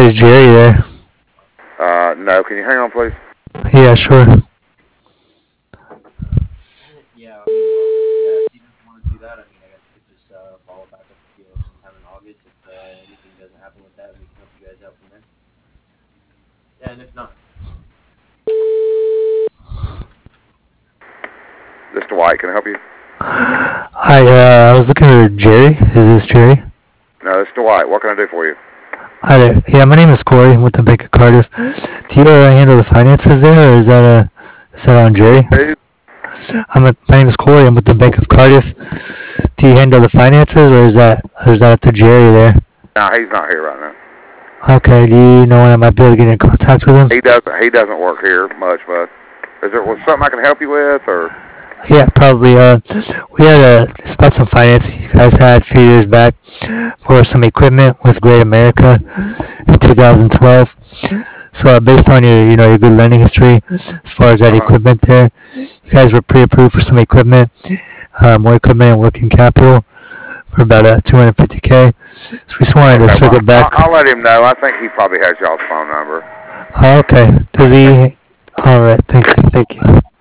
is Jerry there? No. Can you hang on, please? Yeah, sure. Yeah, I mean, well, yeah, if he doesn't want to do that, I mean, I guess we could just follow back up with you sometime in August. If anything doesn't happen with that, we can help you guys out from there. Yeah, and if not, This is Dwight. Can I help you? Hi, I was looking for Jerry. Is this Jerry? No, this is Dwight. What can I do for you? Hi there. Yeah, my name is Corey. I'm with the Bank of Cardiff. Do you handle the finances there, or is that on Jerry? Who? My name is Corey. I'm with the Bank of Cardiff. Do you handle the finances, or is that up to Jerry there? No, he's not here right now. Okay. Do you know when I might be able to get in contact with him? He doesn't work here much, but was something I can help you with, or? Yeah, probably. We had it's about some financing you guys had a few years back for some equipment with Great America in 2012. So based on your good lending history as far as that equipment there, you guys were pre-approved for some equipment, more equipment and working capital for about 250K. So we just wanted to circle back. I'll let him know. I think he probably has y'all's phone number. Oh, okay. Does he? All right. Thank you.